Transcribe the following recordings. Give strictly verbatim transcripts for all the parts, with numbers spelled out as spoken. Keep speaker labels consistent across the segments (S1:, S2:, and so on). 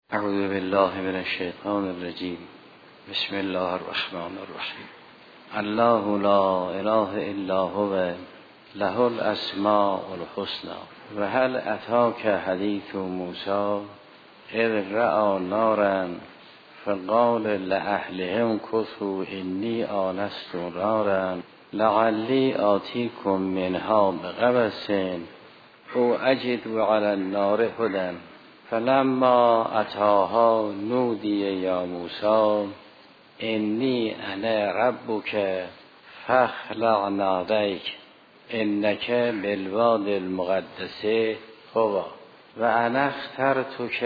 S1: اعوذ بالله من الشیطان الرجیم. بسم الله الرحمن الرحیم. الله لا اله الا هو له الاسماء الحسنى و هل اتاک حدیث موسی اذ رأى نارا فقال لأهلهم كثوا إني آنست نارا لعلی آتیکم منها بقبس او اجد علی النار هدى فلما اتاها نودی یا موسی انی انا ربک فاخلع نعلیک انک بالواد المقدس طوی و انا اخترتک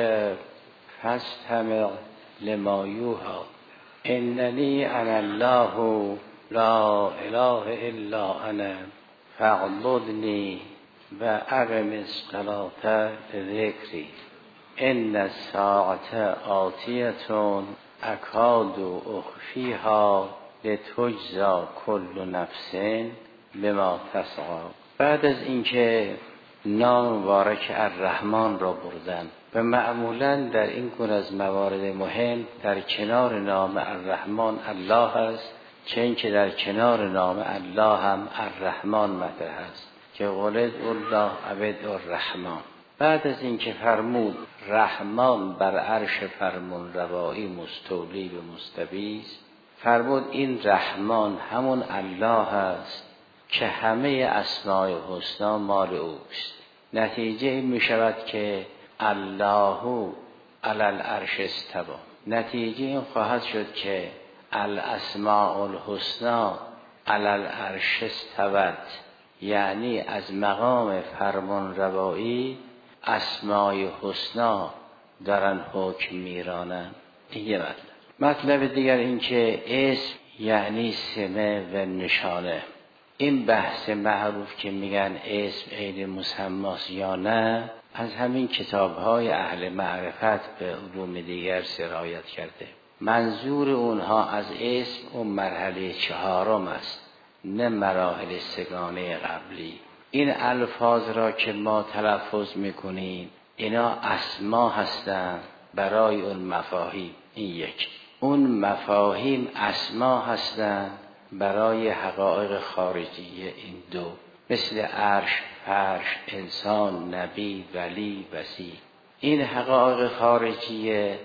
S1: فاستمع لما یوحی اننی انا الله لا اله الا انا فاعبدنی و اقم الصلاة لذکری ان الساعة آتیة اکاد اخفیها لتجزی کل نفس بما تسعی. بعد از اینکه نام مبارک الرحمن را بردن و معمولا در این گونه از موارد مهم در کنار نام الرحمن الله است، چه اینکه در کنار نام الله هم الرحمن مطرح است که ولد الله عبد الرحمن. بعد از اینکه فرمود رحمان بر عرش فرمان روایی مستولی و مستویست، فرمود این رحمان همون الله است که همه اسماء حسنا مال اوست. نتیجه این می شود که الله علی العرش استوی. نتیجه این خواهد شد که الاسماء الحسنا علی العرش استوت، یعنی از مقام فرمان روایی اسماء حسنا دارن حکم میرانن. این یه مطلب. مطلب دیگر این که اسم یعنی سمه و نشانه. این بحث معروف که میگن اسم عین مسماست یا نه، از همین کتاب‌های اهل معرفت به علوم دیگر سرایت کرده. منظور اونها از اسم اون مرحله چهارم است، نه مراحل سگانه قبلی. این الفاظ را که ما تلفظ میکنیم اینا اسما هستند برای اون مفاهیم. این یک. اون مفاهیم اسما هستند برای حقایق خارجیه. این دو. مثل عرش، فرش، انسان، نبی، ولی، وصی. این حقایق خارجیه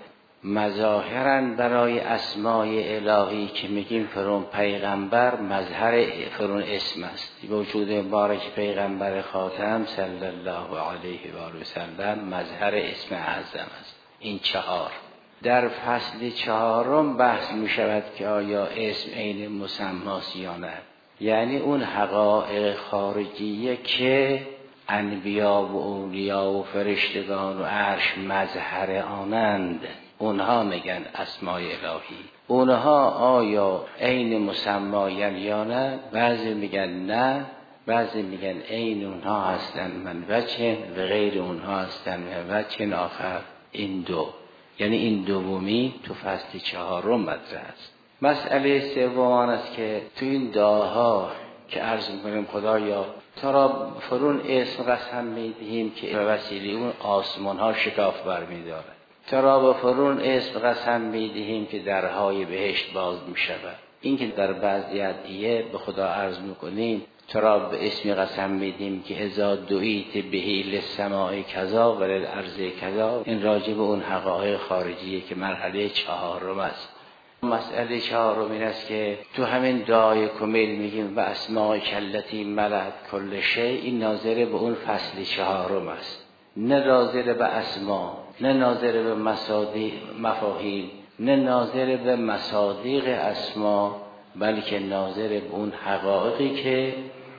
S1: مظاهرن برای اسماء الهی که میگیم فرون پیغمبر مظهر فرون اسم است. وجود مبارک پیغمبر خاتم صلی الله علیه و آله و سلم مظهر اسم اعظم است. این چهار. در فصل چهارم بحث می شود که آیا اسم عین مسماست یا نه، یعنی اون حقایق خارجیه که انبیا و اولیا و فرشتگان و عرش مظهر آنند، اونها میگن اسماء الهی. اونها آیا عین مسمایان یا نه؟ بعضی میگن نه، بعضی میگن عین اونها هستن من وجه و غیر اونها هستن من وجه آخر. این دو، یعنی این دومی تو فصل چهارم مطرح است. مسئله سوم است که تو این دعاها که عرض میکنیم خدایا تو را فرون اسم قسم میدهیم که به وسیله اون آسمان ها شکاف برمیداره. تو را به فرون اسم قسم میدهیم که درهای بهشت باز میشود. این که در بعضی ادعیه به خدا عرض میکنیم تو را به اسم قسم میدیم که اذا دعیت بهی للسماء کذا و للارض کذا. این راجع به اون حقایق خارجیه که مرحله چهارم است. مسئله چهارم این است که تو همین دعای کمیل میگیم و اسماء کلتی ملأت کل شیء. این ناظر به اون فصل چهارم است، نه ناظر به اسما، نه ناظر به مصادیق مفاهیم، نه ناظر به مصادیق اسما، بلکه ناظر به اون حقایقی که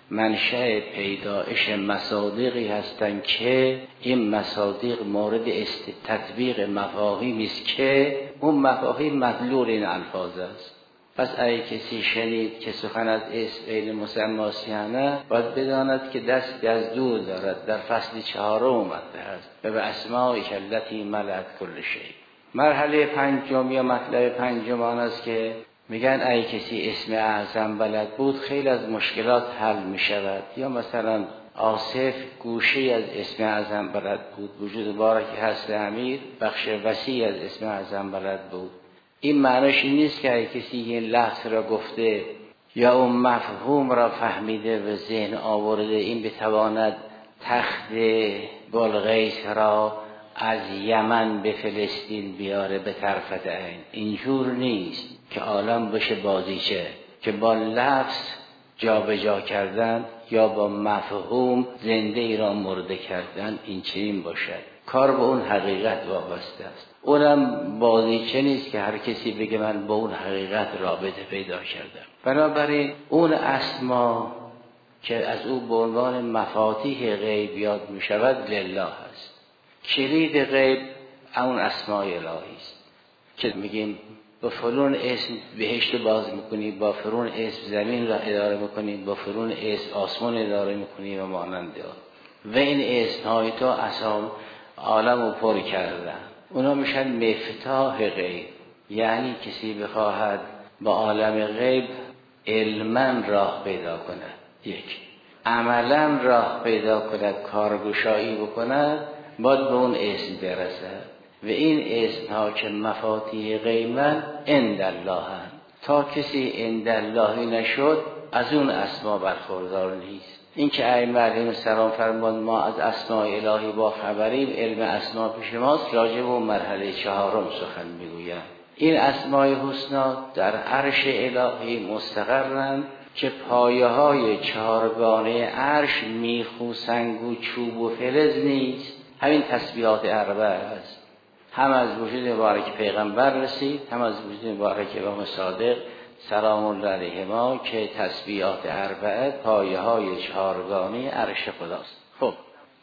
S1: منشأ پیدایش مصادیقی هستند که این مصادیق مورد است تطبیق مفاهیمی است که اون مفاهیم مدلول این الفاظ است. پس اگه کسی شنید که سخن از اسم عین مسماست یا نه، باید بداند که دست از دور دارد. در فصل چهارم اومده است و به اسماء کلتی ملأت کل شیء. مرحله پنجم یا مطلب پنجم آن است که میگن اگه کسی اسم اعظم بلد بود خیلی از مشکلات حل میشود. یا مثلا آصف گوشه از اسم اعظم بلد بود. وجود بارک هست امیر بخش وسیع از اسم اعظم بلد بود. این معنیش این نیست که کسی این لفظ را گفته یا اون مفهوم را فهمیده و ذهن آورده این بتواند تخت بلقیس را از یمن به فلسطین بیاره به طرفت عین. اینجور نیست که عالم بشه بازیچه که با لفظ جا به جا کردن یا با مفهوم زنده ای را مرده کردن این چنین باشد. کار به اون حقیقت وابسته است. اونم بازیچه نیست که هر کسی بگه من با اون حقیقت رابطه پیدا کردم. بنابراین اون اسما که از او به عنوان مفاتیح غیب یاد می شود لله است. کلید غیب اون اسماء الهی است که میگیم با فلان اسم بهشت باز میکنی، با فلان اسم زمین را اداره میکنی، با فلان اسم آسمان اداره میکنی و مانند آن. و این اسم های تو اسام عالم رو پر کردن. اونا میشن مفتاح غیب. یعنی کسی بخواهد با عالم غیب علما راه پیدا کند، یک عملا راه پیدا کند، کارگشایی بکند، باید به اون اسم برسد. و این اسم ها که مفاتیح غیبن عند الله هست. تا کسی عند اللهی نشد از اون اسما برخوردار نیست. این که ائمه علیهم السلام فرمود ما از اسماء الهی با خبریم، علم اسما پیش ماست، راجع به اون مرحله چهارم سخن میگویم. این اسماء حسنا در عرش الهی مستقرند که پایه های چهارگانه عرش میخ و سنگ و چوب و فلز نیست. همین تسبیحات اربعه است. هم از وجود مبارک پیغمبر رسید، هم از وجود مبارک امام صادق سلام الله علیهما که تسبیحات اربعه پایه های چهارگانه عرش خداست. خب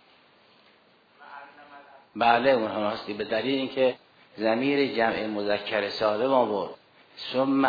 S1: بله اونها هستی به دلیل اینکه ضمیر جمع مذکر سالم آورد. ثم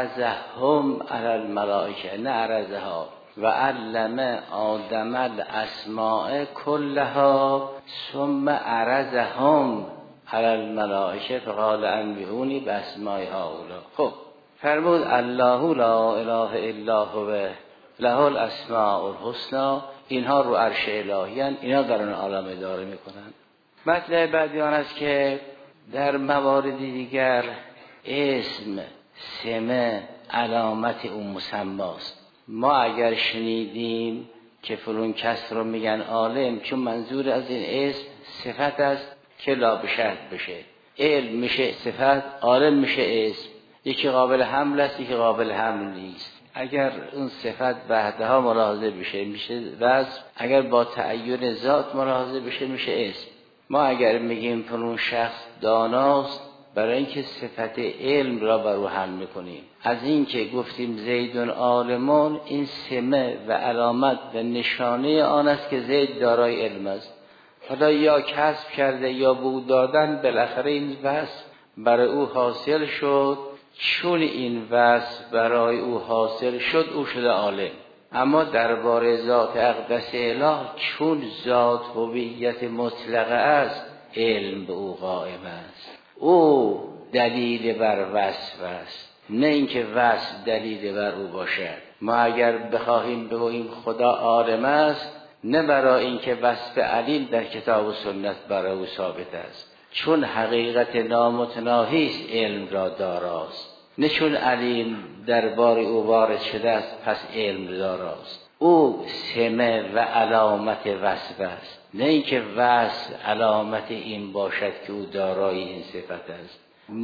S1: عرضهم علی الملائکه، نه عرضها. و علم آدم الاسماء کلها ثم عرضهم علی الملائکه فقال انبئونی باسماء هؤلاء. خب فرمود الله لا اله الا هو له الاسماء الحسنی. اینها رو عرش الهی هستند، اینا در اون عالم اداره میکنند. مطلب بعدی آن است که در موارد دیگر اسم سمه علامت اون مسماست. ما اگر شنیدیم که فلان کس رو میگن عالم، چون منظور از این اسم صفت است که لا بشرط بشه. علم میشه صفت، عالم میشه اسم. یکی قابل حمل است، یکی قابل حمل نیست. اگر اون صفت بعدها ملاحظه بشه میشه وصف، اگر با تعین ذات ملاحظه بشه میشه اسم. ما اگر میگیم فلان شخص داناست برای اینکه صفت علم را بر او حمل میکنیم. از اینکه گفتیم زیدون عالمون، این سمه و علامت و نشانه آن است که زید دارای علم است. حالا یا کسب کرده یا بود دادن، بالاخره این وصف برای او حاصل شد. چون این وصف برای او حاصل شد او شده عالم. اما درباره ذات اقدس اله چون ذات هویت مطلقه است، علم به او قائم است. او دلیل بر وصف است، نه اینکه وصف دلیل بر او باشد. ما اگر بخواهیم بگوییم خدا عالم است، نه برای اینکه وصف علیم در کتاب و سنت برای او ثابت است، چون حقیقت نامتناهی است علم را داراست، نه چون علیم دربار او وارد شده است پس علم داراست. او سمه و علامت وصف است، نه اینکه وصف علامت این باشد که او دارای این صفت است.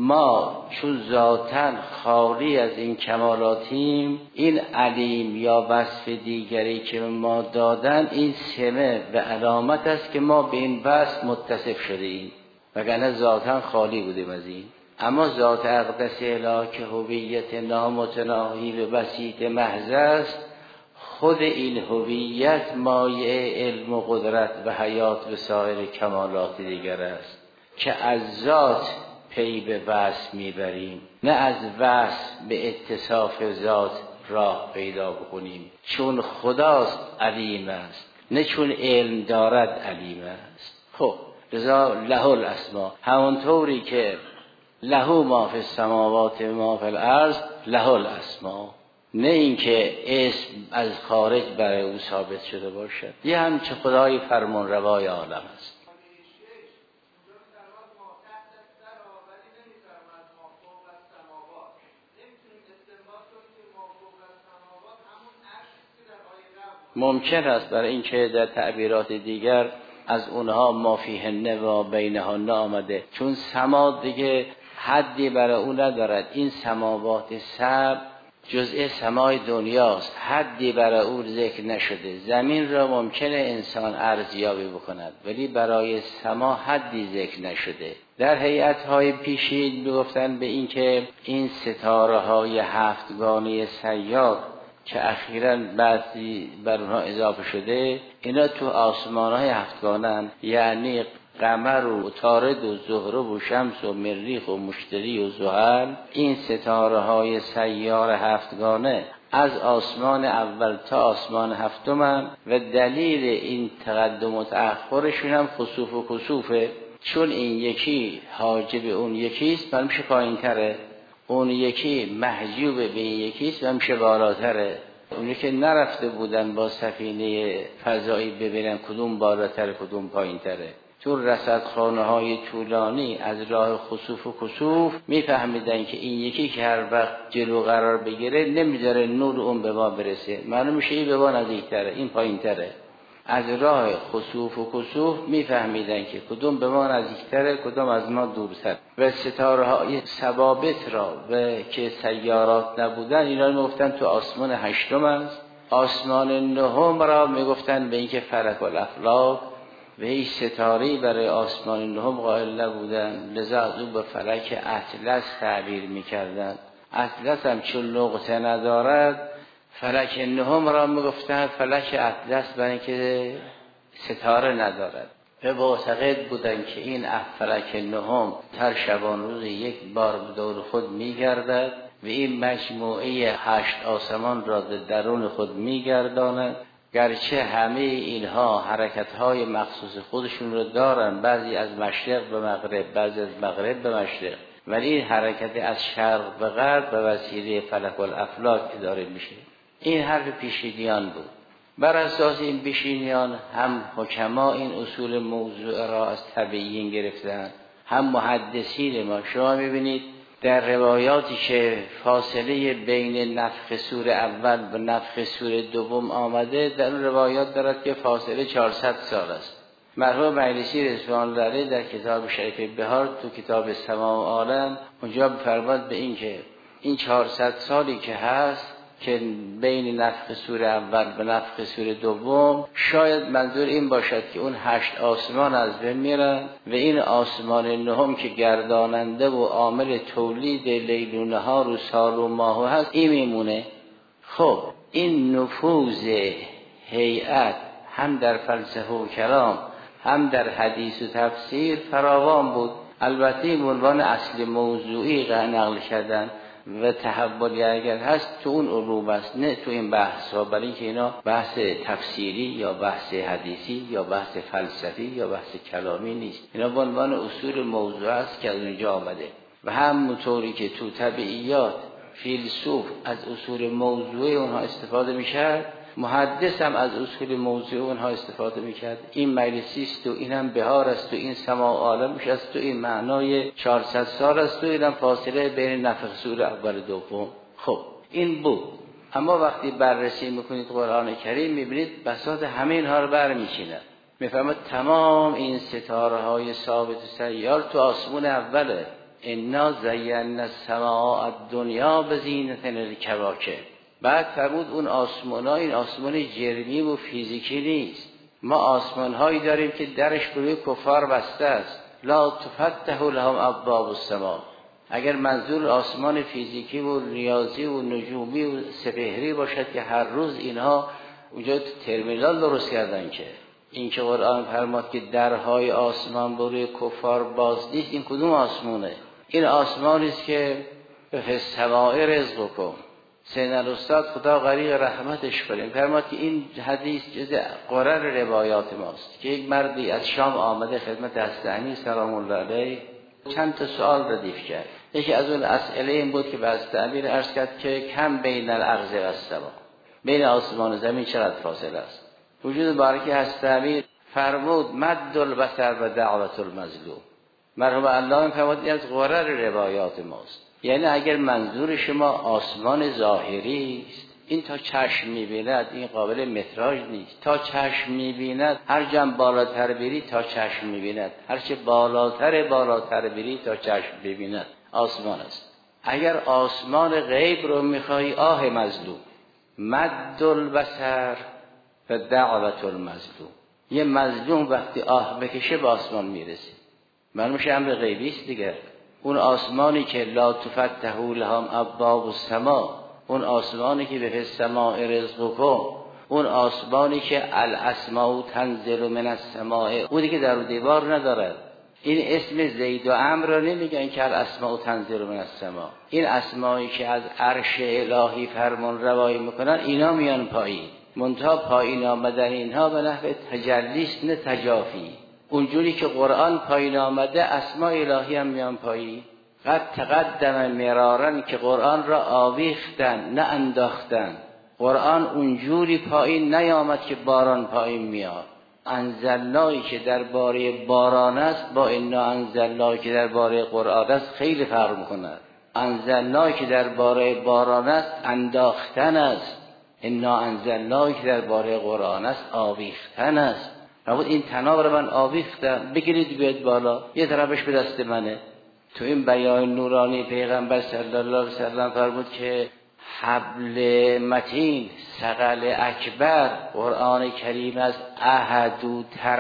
S1: ما چون ذاتاً خالی از این کمالاتیم، این علیم یا وصف دیگری که ما دادن این سمه و علامت است که ما به این وصف متصف شده ایم، وگرنه ذاتاً خالی بودیم از این. اما ذات اقدس اله که هویت نامتناهی و بسیط محض است، خود این هویت مایه علم و قدرت و حیات و سایر کمالات دیگر است که از ذات پی به وصف میبریم، نه از وصف به اتصاف ذات راه پیدا بکنیم. چون خداست علیم است، نه چون علم دارد علیم است. خب لذا له الاسماء، همونطوری که له ما فی السماوات و ما فی الارض له الاسماء، نه اینکه اسم از خارج برای او ثابت شده باشد. یه همچه خدای فرمان روای عالم است. ممکن است برای اینکه در تعبیرات دیگر از اونها ما فیهن و بینهن آمده، چون سما دیگه حدی برای اون ندارد. این سماوات سبع جزء سمای دنیاست، حدی برای اون ذکر نشده. زمین را ممکنه انسان ارزیابی بکند ولی برای سما حدی ذکر نشده. در هیئت‌های پیشین میگفتن به این که این ستاره‌های هفتگانه سیار که اخیراً بعضی بر اونها اضافه شده، اینا تو آسمان‌های هفتگانه، یعنی قمر و عطارد و زهره و شمس و مریخ و مشتری و زحل. این ستاره های سیار هفتگانه از آسمان اول تا آسمان هفتم و دلیل این تقدم و تأخرشون هم خسوف و کسوفه، چون این یکی حاجب اون یکیست و میشه پایین تره، اون یکی محجوب به این یکیست و میشه بالاتره. اونی که نرفته بودن با سفینه فضایی ببینن کدوم بالاتر کدوم پایین تره، تو رصدخانه های طولانی از راه خسوف و کسوف میفهمیدن که این یکی که هر وقت جلو قرار بگیره نمیذاره نور اون به ما برسه، معلوم میشه این به ما نزدیکتره این پایین تره. از راه خسوف و کسوف میفهمیدن که کدوم به ما نزدیکتره کدوم از ما دورتر. و ستاره های ثوابت را و که سیارات نبودن اینا میگفتن تو آسمان هشتم است. آسمان نهم را میگفتن به اینکه فلک الافلاک و هیچ ستاره‌ای برای آسمان نهم قائل نبودن، لذا از او به فلک اطلس تعبیر میکردن. اطلس هم چون نقطه ندارد فلک نهم را میگفتن فلک اطلس، برای اینکه ستاره ندارد. و معتقد بودن که این فلک نهم هر شبان روز یک بار دور خود میگردد و این مجموعه هشت آسمان را درون خود میگرداند. گرچه همه اینها حرکت‌های مخصوص خودشون رو دارن، بعضی از مشرق به مغرب، بعضی از مغرب به مشرق، ولی این حرکت از شرق به غرب به وسیله فلک الافلاک اداره میشه. این حرف پیشینیان بود. بر اساس این پیشینیان هم حکما این اصول موضوع را از تبیین گرفتن، هم محدثین ما. شما میبینید در روایاتی که فاصله بین نفخ سور اول و نفخ سور دوم آمده، در اون روایات دارد که فاصله چهارصد سال است. مرحوم مجلسی رضوان الله علیه در کتاب شریف بهار تو کتاب سما و عالم اونجا بفرماد به این که این چهارصد سالی که هست که بین نفخ سور اول و نفخ سور دوم، شاید منظور این باشد که اون هشت آسمان از بین میرن و این آسمان نهم که گرداننده و عامل تولید لیل و نهار و سال و ماه هست این میمونه. خب این نفوذ هیئت هم در فلسفه و کلام هم در حدیث و تفسیر فراوان بود. البته این عنوان اصل موضوعی نقل کردن و تحولی اگر هست تو اون علوم است، نه تو این بحث ها، برای اینکه اینا بحث تفسیری یا بحث حدیثی یا بحث فلسفی یا بحث کلامی نیست. اینا به عنوان اصول موضوع است که از اونجا آمده. و همونطوری که تو طبیعیات فیلسوف از اصول موضوعی اونها استفاده میکرد، محدث هم از اصول موضوعی اونها استفاده میکرد. این مجلسی است و این هم بهار است و این سما و عالمش است و این معنای چهارصد سال است و این هم فاصله بین نفخ سور اول دوم. خب این بود. اما وقتی بررسی میکنید قرآن کریم میبینید بساط همه اینها رو برمیچینه. میفهمد تمام این ستاره های ثابت و سیار تو آسمون اوله. انا زینا السماء الدنیا بزینة الکواکب. بعد فرمود اون آسمان ها این آسمان جرمی و فیزیکی نیست. ما آسمان هایی داریم که درش بروی کفار بسته است. لا تفتح لهم ابواب السماء. اگر منظور آسمان فیزیکی و ریاضی و نجومی و سپهری باشد که هر روز اینها اونجا ترمینال درست کردن، که این که قرآن فرماد که درهای آسمان بروی کفار باز نیست، این کدوم آسمونه؟ این آسمانی است که به السماء رزقکم. سین الاستاد خدا غریق رحمتش کنه فرماد که این حدیث جز قرر روایات ماست که یک مردی از شام آمده خدمت حضرت علی سلام الله علیه، چند تا سوال ردیف کرد. یکی از اون اسئله این بود که بعض تعبیر عرض کرد که کم بین الارض و السما، بین آسمان و زمین چقدر فاصله است. وجود بارکی هست تعبیر فرمود مد البصر و دعوت المظلوم. مرحوم الله فرمود از غرر روایات ماست، یعنی اگر منظور شما آسمان ظاهری است، این تا چشم می‌بیند این قابل متراژ نیست. تا چشم می‌بیند هر جم بالاتر بری تا چشم می‌بیند، هر چه بالاتر بالاتر بری تا چشم ببیند آسمان است. اگر آسمان غیب رو می‌خوای آه مظلوم، مد البصر و دعوت المظلوم. یه مظلوم وقتی آه بکشه به آسمان میرسه، معلومه امر غیبی است دیگه. اون آسمانی که لا تفتح لهم ابواب السما، اون آسمانی که به السماء رزقکم، اون آسمانی که الاسماء تنزل من السماء، اونی که در دیوار نداره. این اسم زید و عمرو را نمیگن که الاسماء تنزل من السماء، این اسمایی که از عرش الهی فرمان روایی میکنن اینا میان پایین. منتها پایین آمدن اینها به نحو تجلیست نه تجافی. اونجوری که قرآن پایین آمده اسماء الهی هم میان پایین. قد تقدم مرارن که قرآن را آویختن نه انداختن. قرآن اونجوری پایین نیامد که باران پایین میاد. انزلنایی که درباره باران است با انا انزلنایی که درباره قرآن است خیلی فرق میکنه. انزلنایی که درباره باران است انداختن است، انا انزلنایی که درباره قرآن است آویختن است. نبود این تناب رو من آویختم بگیرید بیاد بالا، یه طرفش به دست منه. تو این بیان نورانی پیغمبر صلی الله علیه وسلم فرمود که حبل متین ثقل اکبر قرآن کریم از احدو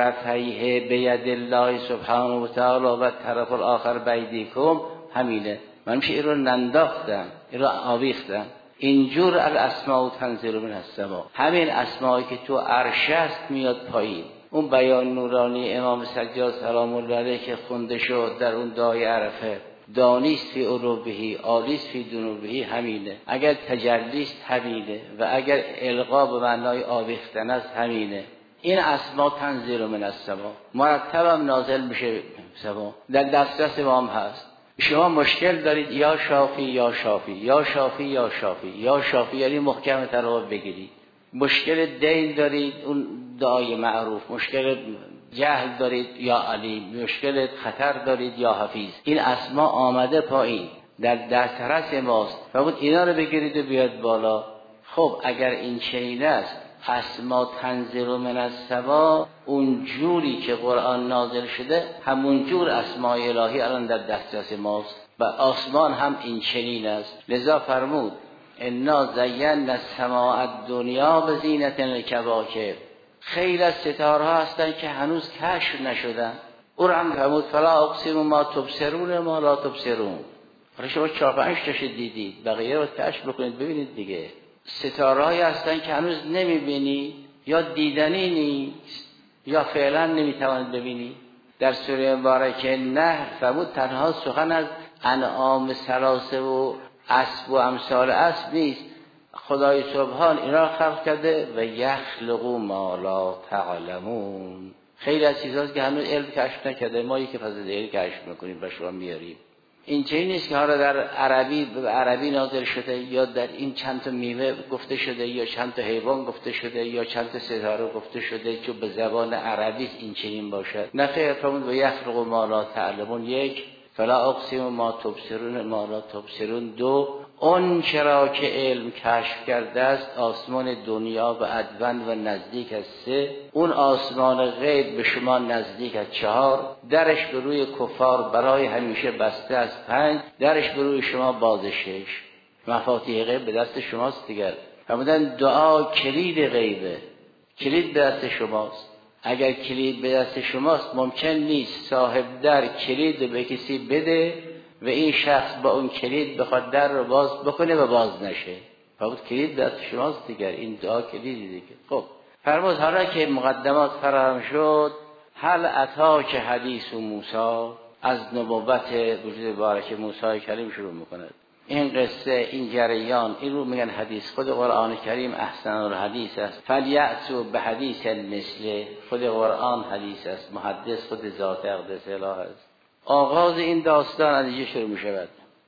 S1: طرفیه بید الله سبحانه و تعالی و طرف الاخر بیدیکم، همینه. من میشه این رو ننداختم، این رو آویختم. اینجور الاسماء تنزل من السما، همین اسمایی که تو عرش است میاد پایین. اون بیان نورانی امام سجاد سلام الله علیه که خونده شد در اون دعای عرفه، دانیست فی عروبهی آلیست فی دنوبهی، همینه. اگر تجلیست همینه و اگر القا به معنای آویختن است همینه. این اسما تنزل من السما، مرتبم نازل میشه سما، در دسترس ما هم هست. شما مشکل دارید یا شافی یا شافی یا شافی یا شافی یا شافی، یعنی محکم تر بگیرید. مشکل دین دارید اون دعای معروف، مشکل جهل دارید یا علیم، مشکل خطر دارید یا حفیظ. این اسما آمده پایین در دسترس ماست، فرمود اینا رو بگیرید و بیاد بالا. خب اگر این چنین است، اسما تنزل من السما، اون جوری که قرآن نازل شده همون جور اسماء الهی الان در دسترس ماست و آسمان هم این چنین است. لذا فرمود انا زینا السماء الدنیا بزینة الکواکب. خیلی از ستاره ها هستن که هنوز کشف نشدن. او را هم فرمود فلا اقسم ما تبصرون ما لا تبصرون. حالا شما چهار پنج تاش دیدید، بقیه رو کشف بکنید ببینید دیگه. ستاره هایی هستن که هنوز نمیبینی یا دیدنی نیست یا فعلا نمیتوانید ببینی. در سوره مبارکه نحل فرمود تنها سخن از انعام سلاسه و اسب و امثال اسب نیست، خدای سبحان اینا خلق کرده و یخلق ما لا تعلمون. خیلی از چیزاست که هنوز علم کشف نکرده، ما یکی فضل علم کشف میکنیم و شما میاریم. این چیزی نیست که حالا در عربی به عربی نازل شده یا در این چند تا میوه گفته شده یا چند تا حیوان گفته شده یا چند تا ستاره گفته شده که به زبان عربی این چنین باشد. نه خیر، فرمود و یخلق ما لا تعلمون. یک، فلا اقسم ما تبصرون ما لا تبصرون. دو، اون چرا که علم کشف کرده است آسمان دنیا و ادون و نزدیک از سه، اون آسمان غیب به شما نزدیک از چهار، درش به روی کفار برای همیشه بسته از پنج، درش به روی شما باز شش. مفاتیح غیب به دست شماست دیگر. فرمودن دعا کلید غیبه، کلید به دست شماست. اگر کلید به دست شماست ممکن نیست صاحب در کلید به کسی بده و این شخص با اون کلید بخواد در رو باز بکنه و باز نشه. فرمود کلید دست شماست دیگر، این دعا کلیدی دیگه. خب فرمود حالا که مقدمات فراهم شد، هل اتا که حدیث و موسی، از نبوت وجود بارک موسی کریم شروع میکنه. این قصه، این جریان، این رو میگن حدیث. خود قرآن کریم احسن الحدیث است. فلیأتوا بحدیث مثل، خود قرآن حدیث است، محدث خود ذات اقدس اله است. آغاز این داستان از اینجا شروع می شود.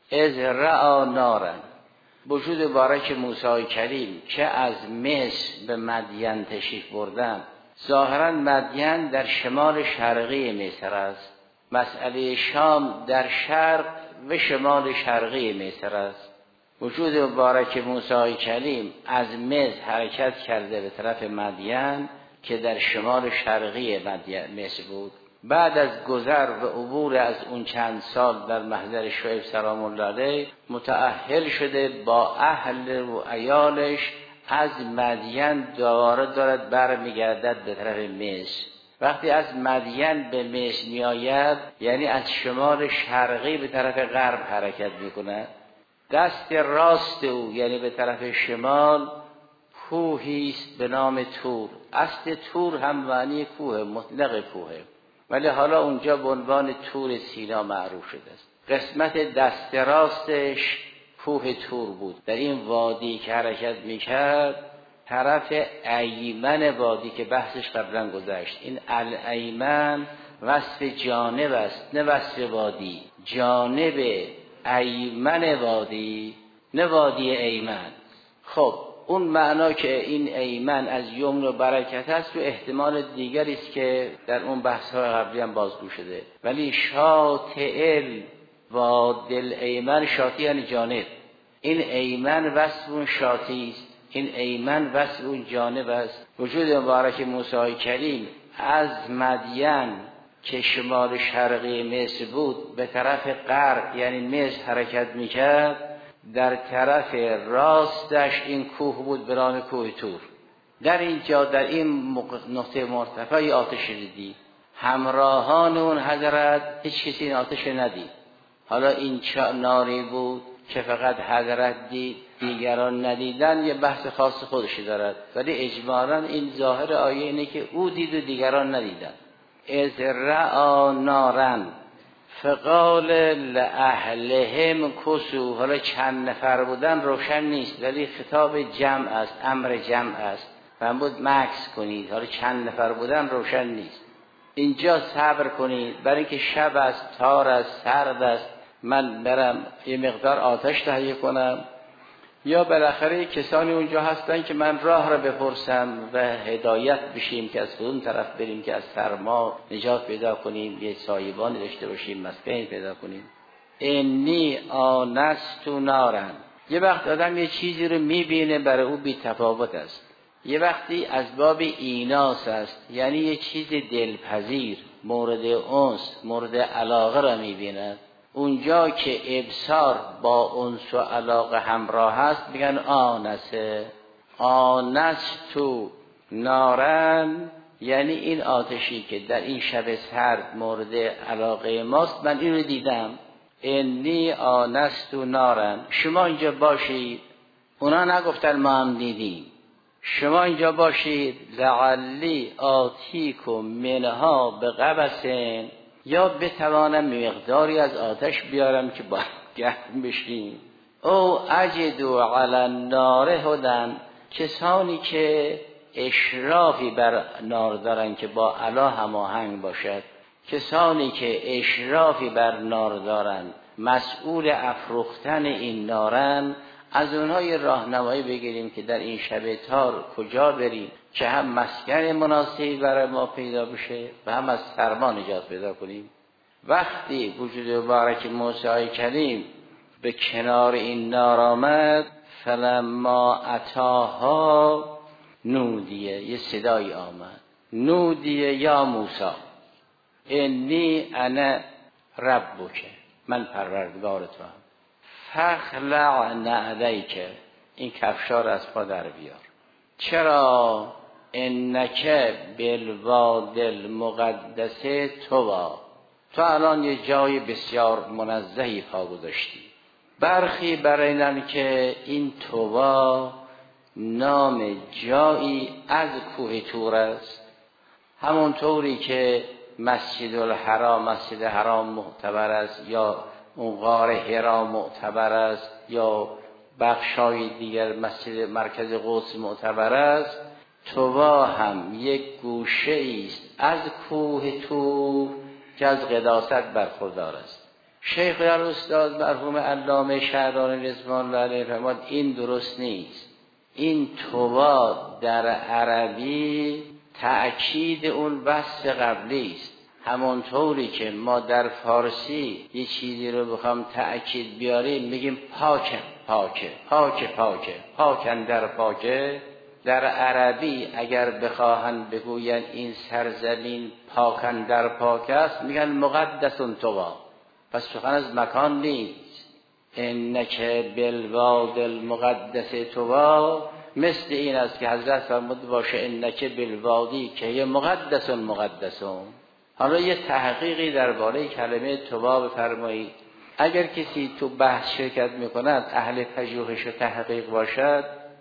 S1: از رعا نارن، وجود مبارک موسی کریم که از مصر به مدین تشریف بردن. ظاهرا مدین در شمال شرقی مصر است، مسئله شام در شرق و شمال شرقی مصر است. وجود مبارک موسی کریم از مصر حرکت کرده به طرف مدین که در شمال شرقی مصر بود. بعد از گذر و عبور از اون چند سال در محضر شعیب سلام الله علیه متأهل شده با اهل و عیالش از مدین دوباره دارد برمیگردد به طرف مصر. وقتی از مدین به مصر میآید یعنی از شمال شرقی به طرف غرب حرکت میکند. دست راست او یعنی به طرف شمال کوهی است به نام طور. اصل طور هم معنی کوه، مطلق کوه، ولی حالا اونجا به عنوان طور سینا معروف شده است. قسمت دست راستش کوه طور بود. در این وادی که حرکت میکرد طرف ایمن وادی که بحثش قبلا گذشت، این الایمن وصف جانب است نه وصف وادی. جانب ایمن وادی نه وادی ایمن. خب اون معنا که این ایمن از یمن و برکت است و احتمال دیگری است که در اون بحث های قبلی هم بازگو شده. ولی شاطئ وادی ایمن، شاطئ یعنی جانب، این ایمن وصف اون شاطئ است، این ایمن وصف اون جانب است. وجود مبارک موسی کریم از مدین که شمال شرقی مصر بود به طرف غرب یعنی مصر حرکت میکرد. در طرف راستش این کوه بود به نام کوه طور. در اینجا در این نقطه مرتفعی آتش دیدی. همراهان اون حضرت هیچ کسی این آتش ندید. حالا این چه ناری بود که فقط حضرت دید دیگران ندیدن، یه بحث خاص خودشی دارد، ولی اجمالاً این ظاهر آیه اینه که او دید و دیگران ندیدن. از رعا نارن فقال لأهلهم کسو. حالا چند نفر بودن روشن نیست ولی خطاب جمع است، امر جمع است، من بود مکس کنید. حالا چند نفر بودن روشن نیست. اینجا صبر کنید برای اینکه شب است، تار است، سرد است، من برم یه مقدار آتش تهیه کنم، یا بالاخره کسانی اونجا هستن که من راه را بپرسم و هدایت بشیم که از کدوم طرف بریم که از سرما نجات پیدا کنیم، یه سایبانی داشته باشیم، مسکنی پیدا کنیم. انی آنست نارن. یه وقت آدم یه چیزی رو میبینه برای او بی تفاوت است، یه وقتی از باب ایناس است، یعنی یه چیز دلپذیر، مورد انس، مورد علاقه را میبیند. اونجا که ابصار با انس و علاقه همراه هست میگن آنسه. آنستو نارن یعنی این آتشی که در این شب سرد مورد علاقه ماست، من این رو دیدم. انی آنستو نارن، شما اینجا باشید. اونا نگفتن ما هم دیدیم. شما اینجا باشید. لعلی آتیکم منها به قبسن، یا بتوانم مقداری از آتش بیارم که با گرم بشیم. او اجدو علی النار هدن، کسانی که اشرافی بر نار دارن که با علا هماهنگ باشد، کسانی که اشرافی بر نار دارن، مسئول افروختن این نارن، از اونها یه راهنمایی بگیریم که در این شب تار کجا بریم که هم مسکن مناسبی برای ما پیدا بشه و هم از سرما نجات پیدا کنیم. وقتی وجود مبارک موسی کریم به کنار این نار آمد، فلما اتاها نودیه، یه صدایی آمد، نودیه یا موسی انی انا ربک، من پروردگار تو هم، فخلع نعلیک، این کفشار از پا در بیار. چرا؟ انک بالوادی المقدس طوی، تو الان یه جای بسیار منزهی پا گذاشتی. برخی برینن که این طوی نام جایی از کوه طور است، همون طوری که مسجد الحرام مسجد حرام معتبر است، یا اون غار حرا معتبر است، یا بخشای دیگر مسجد مرکز قدس معتبر است. طوی هم یک گوشه است از کوه طور که از قداست برخوردار است. شیخ الاستاد مرحوم علامه شعرانی رضوان الله علیه فرمود این درست نیست. این طوا در عربی تأکید اون وصف قبلی است. همونطوری که ما در فارسی یه چیزی رو بخوام تأکید بیاریم میگیم پاکه پاکه پاکه پاکه پاکن در پاکه. در عربی اگر بخواهن بگوین این سرزمین پاکن در پاک است میگن مقدسون طوا. پس سخن از مکان نیست. انک بالواد المقدس طوا مثل این است که حضرت فرمود باشه انک بالوادی که یه مقدسون مقدسون. حالا یه تحقیقی درباره کلمه طوا بفرمایید. اگر کسی تو بحث شرکت میکند اهل پژوهش و تحقیق باشد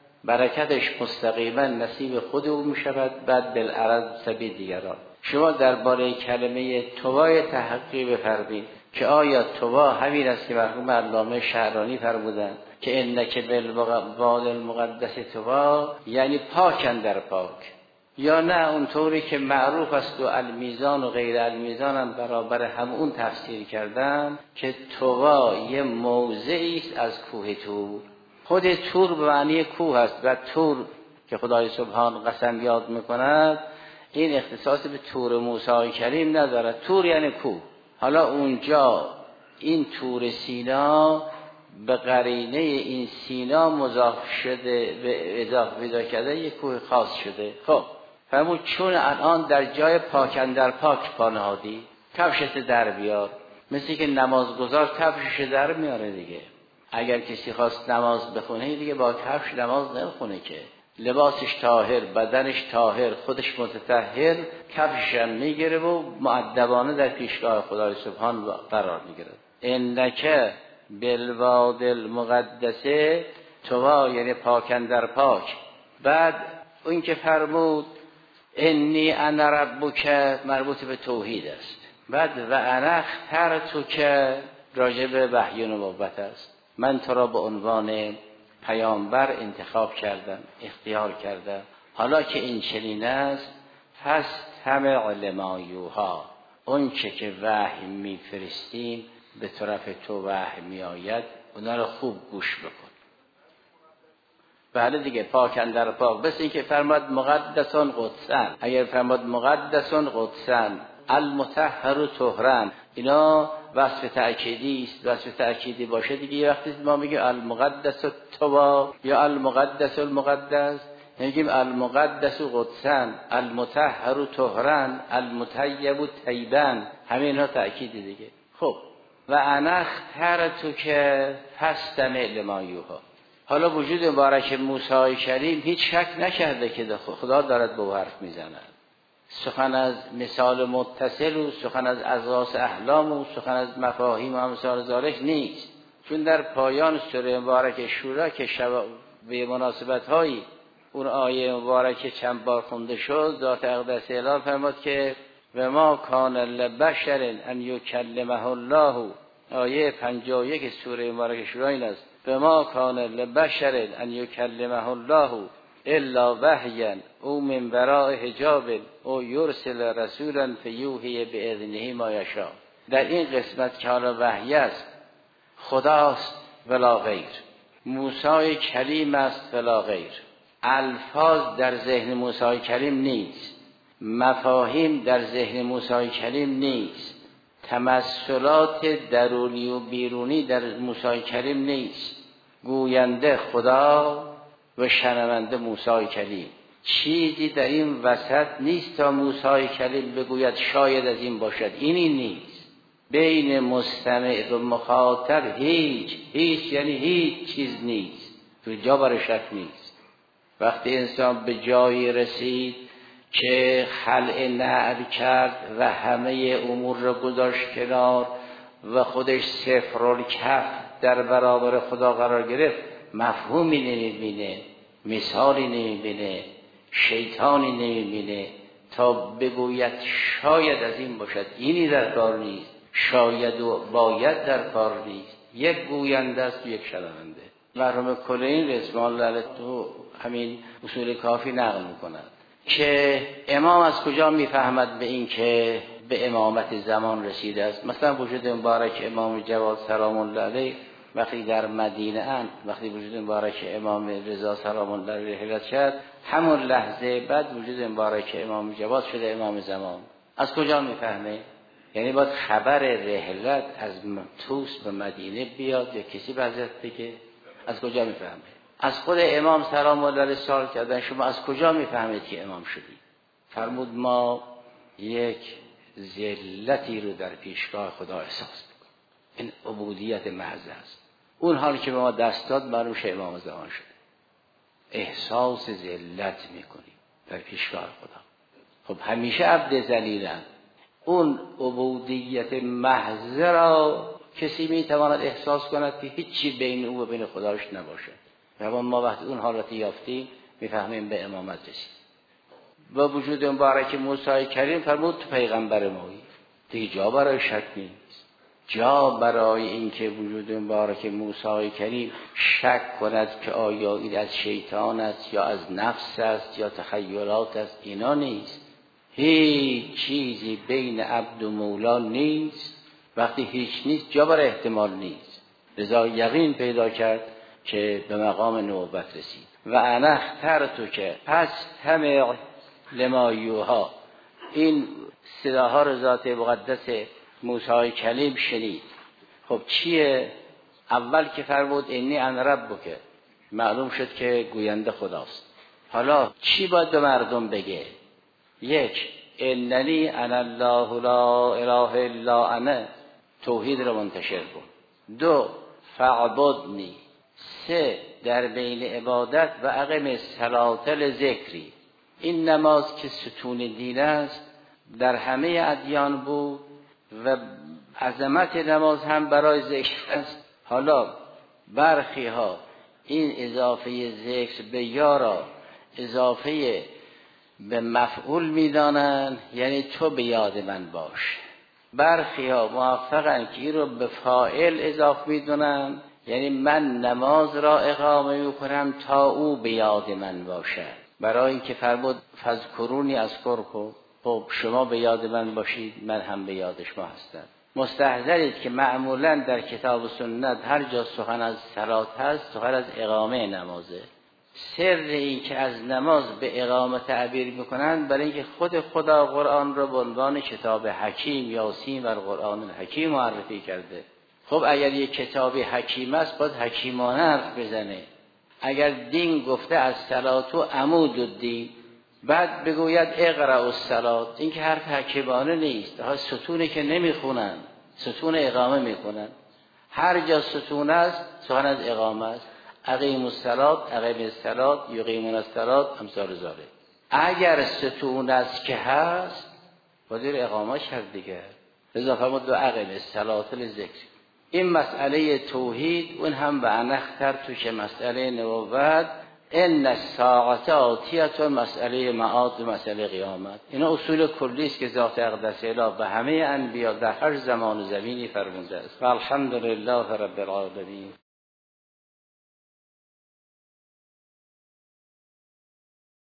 S1: برکتش مستقیما نصیب خود او میشود، بعد بالعرض سبیل دیگران. شما درباره کلمه طوا تحقیق بفرمایید که آیا طوا همین است که مرحوم علامه شعرانی فرمودند که انک بالواد المقدس طوا یعنی پاکن در پاک، یا نه اونطوری که معروف است و المیزان و غیر المیزان هم برابر هم اون تفسیر کردن که طوا یه موضعی است از کوه طور. خود طور به معنی کوه است و طور که خدای سبحان قسم یاد میکند این اختصاص به طور موسی کریم ندارد. طور یعنی کوه. حالا اونجا این طور سینا به قرینه این سینا مضاف شده به اضافه پیدا کرده یک کوه خاص شده. خب فرمود چون الان در جای پاکن در پاک پانهادی کفشت در بیار. مثل که نمازگزار کفشش در میاره دیگه. اگر کسی خواست نماز بخونه دیگه با کفش نماز نمیخونه که. لباسش طاهر، بدنش طاهر، خودش متطهر، کفشش هم میگیره و مؤدبانه در پیشگاه خدای سبحان قرار میگیره. انک بالواد المقدس طوا یعنی پاکن در پاک. بعد اون که فرمود انی انا ربک مربوط به توحید است. بعد و انا اخترتک راجع به وحی و نبوت است. من تو را به عنوان پیامبر انتخاب کردم، اختیار کردم. حالا که این چنین است پس همه لما یوها، اون چه که وحی میفرستیم به طرف تو وحی میآید اونا رو خوب گوش بکن. بله دیگه پاکن در پاک. بس این که فرماد مقدسون قدسن، اگر فرماد مقدسون قدسن المطهر طهرن، اینا وصف تأکیدی است. وصف تأکیدی باشه دیگه یه وقتی ما میگیم المقدس طوا یا المقدس المقدس، میگیم المقدس قدسن المطهر طهرن المطیب طیبن، همه اینا تأکیدی دیگه. خب و انا اخترتک فاستمع لما یوحی. حالا وجود مبارک موسی کریم هیچ شک نکرده که خدا دارد به او حرف میزند. سخن از مثال متصل و سخن از اضغاث احلام و سخن از مفاهیم و امثال ذالک نیست. چون در پایان سوره مبارک شورا که شب به مناسبت هایی اون آیه مبارک چند بار خونده شد، ذات اقدس اعلان فرمود که و ما کان لبشر ان یکلمه الله. آیه پنجاه و یک سوره مبارک شورا این است و ما کان لبشر ان یکلمه الله الا وحیا او من وراء حجاب او یرسل رسولا فیوحی باذنه ما یشاء. در این قسمت که حالا وحی است خداست ولا غیر، موسی کلیم است ولا غیر. الفاظ در ذهن موسی کلیم نیست، مفاهیم در ذهن موسی کلیم نیست، تمثلات درونی و بیرونی در موسی کلیم نیست. گوینده خدا و شنونده موسی کلیم. چیزی در این وسط نیست تا موسی کلیم بگوید شاید از این باشد. اینی نیست. بین مستمع و مخاطب هیچ هیچ یعنی هیچ چیز نیست، تو جا بر شک نیست. وقتی انسان به جایی رسید که خلع نعل کرد و همه امور را گذاشت کنار و خودش صفر الکف در برابر خدا قرار گرفت، مفهومی نمیبینه، مثالی نمیبینه، شیطانی نمیبینه تا بگوید شاید از این باشد. اینی در کار نیست، شاید و باید در کار نیست. یک گوینده است و یک شنونده. مرحوم کلینی رضوان الله علیه تو همین اصول کافی نقل میکند که امام از کجا میفهمد به این که به امامت زمان رسیده است. مثلا وجود مبارک امام جواد سلام الله علیه وقتی در مدینه اند، وقتی وجود مبارک امام رضا سلام الله علیه رحلت شد، همون لحظه بعد وجود مبارک امام جواد شده امام زمان. از کجا میفهمه؟ یعنی باید خبر رحلت از توس به مدینه بیاد یا کسی به حضرت بگه؟ از کجا میفهمه؟ از خود امام سلام الله علیه سوال کردن شما از کجا میفهمید که امام شدی؟ فرمود ما یک ذلتی رو در پیشگاه خدا احساس میکنیم. این عبودیت محض است. اون حالی که به ما دست داد معلوم شه امام زمان شده. احساس ذلت میکنیم در پیشگاه خدا. خب همیشه عبد ذلیلم. اون عبودیت محض را کسی میتواند احساس کند که هیچی بین او و بین خداش نباشه. و ما وقتی اون حالت یافتیم میفهمیم به امامت رسید. با وجود مبارک موسی کریم فرمود تو پیغمبر مایی، دیگه جا برای شک نیست. جا برای اینکه وجود مبارک موسی کریم شک کند که آیا این از شیطان است یا از نفس است یا تخیلات است، اینا نیست. هیچ چیزی بین عبد و مولا نیست. وقتی هیچ نیست جا برای احتمال نیست. لذا یقین پیدا کرد که به مقام نوبت رسید. و انا اخترتو که پس همه لما یوها، این صداها رو ذات مقدس موسی کلیم شنید. خب چیه؟ اول که فرمود انی انا ربک، معلوم شد که گوینده خداست. حالا چی باید به مردم بگه؟ یک، اننی انا الله لا اله الا انا، توحید رو منتشر کن. دو، فعبدنی. سه، در بین عبادت و اقم الصلاة لذکری. این نماز که ستون دین است در همه ادیان بود و عظمت نماز هم برای ذکر است. حالا برخی ها این اضافه ذکر به یارا اضافه به مفعول میدانن، یعنی تو به یاد من باش. برخی ها موفقن که این رو به فاعل اضافه میدونن، یعنی من نماز را اقامه میکنم تا او به یاد من باشد. برای اینکه فرمود فذکرونی اذکرکم، خب شما به یاد من باشید من هم به یاد شما هستم. مستحضرید که معمولا در کتاب و سنت هر جا سخن از صلات هست سخن از اقامه نمازه. سر این که از نماز به اقامه تعبیر میکنند برای اینکه خود خدا قرآن را به عنوان کتاب حکیم، یاسین و قرآن الحکیم معرفی کرده. خب اگر یک کتاب حکیم است باید حکیمانه حرف بزنه. اگر دین گفته از صلات و عمود الدین، بعد بگوید اقرأ الصلاة، این که حرف حکیمانه نیست. ها ستونه که نمیخونن، ستون اقامه میکنن. هر جا ستون است سخن از اقامه است. اقیموا الصلاة، اقیم الصلاة، یقیمون الصلاة، امثال ذالک. اگر ستون است که هست باید اقامه کرد دیگه. لذا فرمود اقیم الصلاة لذکر. این مسئله توحید، اون هم به انختر تو که مسئله نبوت، ان الساعه آتیه، مسئله معاد و مسئله قیامت. اینا اصول کلی است که ذات اقدس اله به همه انبیا در هر زمان و زمینی فرموده است. الحمدلله رب العالمین.